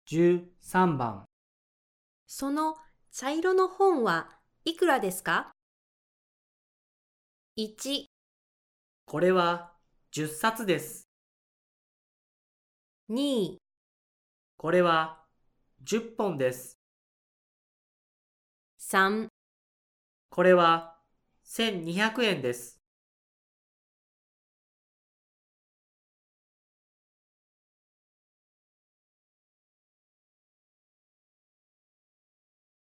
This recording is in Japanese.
13番。 その茶色の本はいくらですか？ 1、 これは10冊です。 2、 これは10本です。 3 これは1200円です。